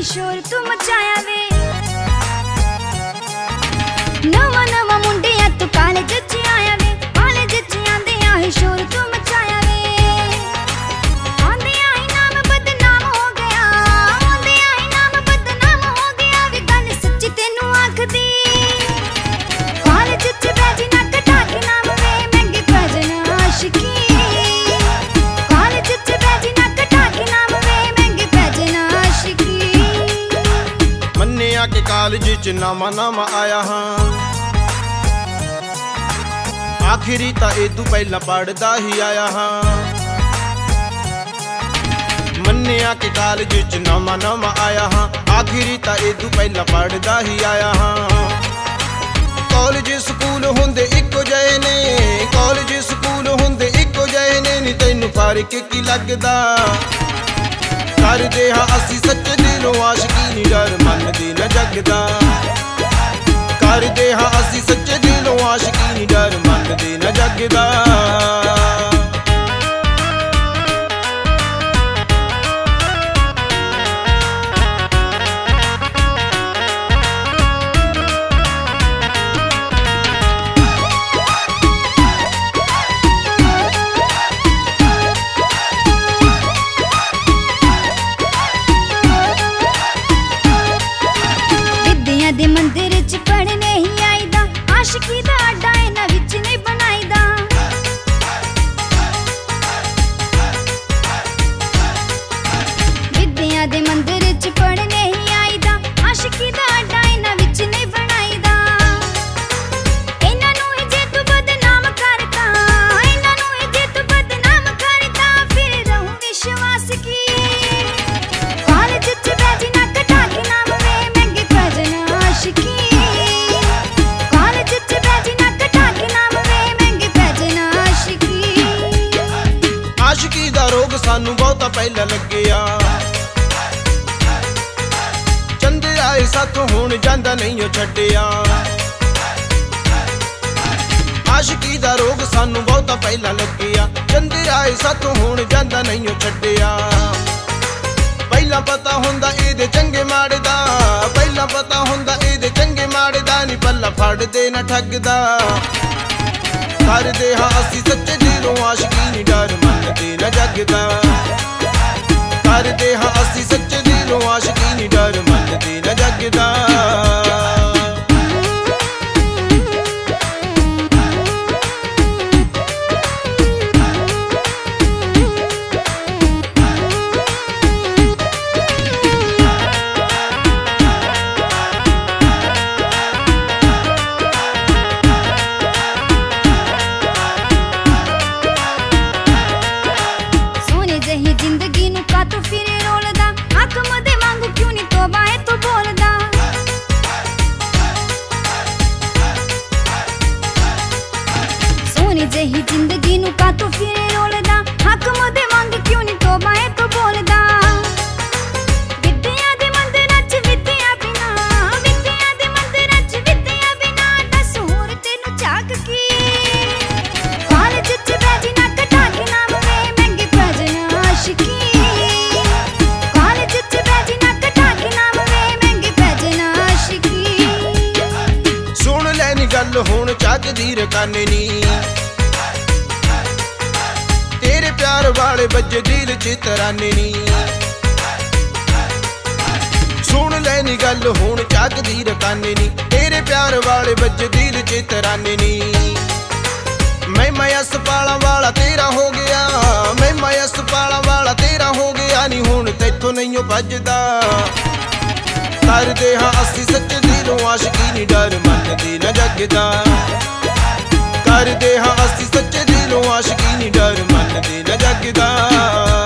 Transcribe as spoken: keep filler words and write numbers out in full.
शोर तू मचाया वे। नवा नवा मुंडिया तू कॉलेज च आया वे, कॉलेज च आंदिया ही शोर तू मचाया वे। आंदिया ही नाम बदनाम हो गया, आंदिया ही नाम बदनाम हो गया वे। गल सच्ची तेनू आखदी, कॉलेज च बैठी ना कटा के नाम वे, महंगे पै जाना आशिकी। कॉलेज च बैठी ना कटा के नाम वे, महंगे पै जाना आशिकी। मन्निया के कॉलेज च नवा नवा आया हाँ, आखिरी ता इदू पहला पढ़दा ही आया हाँ। मन्निया के कॉलेज च नवा नवा आया हाँ, आखिरी ता इदू पहला पढ़दा ही आया हाँ। कॉलेज स्कूल हुंदे इक्को जहे ने, कॉलेज स्कूल हुंदे इक्को जहे ने, नी तैनू फर्क की लगदा। करदे हाँ असी सच्चे दिलों आशिकी, नी डर मनदी न जगदा। करदे हाँ असी सच्चे दिलों आशिकी, नी डर मनदी न जगदा। दे मंदिर च पढ़ने ही आईदा, आशिकी दा अड्डा इन्हां विच नहीं बनाईदा। विद्या दे मंदिर च पढ़ने ही आईदा, आशिकी दा अड्डा इन्हां विच नहीं बनाईदा। इन्हां नूं ही जे तू बदनाम करता, इन्हां नूं ही जे तू बदनाम करता, फिर रहूं विश्वास की। कॉलेज च बैठी ना कटा के नाम वे, महंगे पै जाना आशिकी। कॉलेज च बैठी ना कटा के नाम वे, महंगे पै जाना आशिकी। आशिकी दा रोग सानू बहुता पहला लग्गिया, चंदे आए साथों हुण जांदा नहीं ओ छड्डिया। आशिकी दा रोग सानू बहुता पहला लग्गिया, चंदे आए साथों हुण जांदा नहीं ओ छड्डिया। पहला पता हुंदा इहदे चंगे माड़े दा, पहला पता हुंदा इहदे चंगे माड़े दा, नी पल्ला फड़दे न ठगदा। करदे हाँ असी सच्चे दिलों आशिकी, नी डर मनदी न जगदा। करदे हाँ असी सच्चे दिलों आशिकी, नी डर मनदी न जगदा। जिंदगी नू का तू फिरे रोलदा, हाकम दे वांगू क्यों नी तोबा है तू बोलदा। सोनी जही जिंदगी नू का तू फिरे रोलदा, हाकम दे वांगू क्यों नी तोबा है तू बोलदा। विद्या दे मंदिरां च विद्या बिना, विद्या दे मंदिरां च विद्या बिना, दस होर तेनू झाक की। कॉलेज च बैठी ना कटा के नाम वे, महंगे पै जाना आशिकी। कॉलेज च बैठी ना कटा के नाम वे, महंगे पै जाना आशिकी। सुन लैनी गल हुण झकदी रकाने नी, तेरे प्यार वाले बज्जे दिल च तराने नी। सुन लैनी गल हुण झकदी रकाने नी, तेरे प्यार वाले बज्जे दिल च तराने नी। मैं मयस पाला वाला तेरा हो गया, मैं मयस पाला वाला तेरा हो गया, नी हुण तैथों नहीं भजदा। करदे हाँ असी सच्चे दिलों आशिकी, नी डर मनदी न जगदा। करदे हाँ असी सच्चे दिलों आशिकी, नी डर मनदी न जगदा।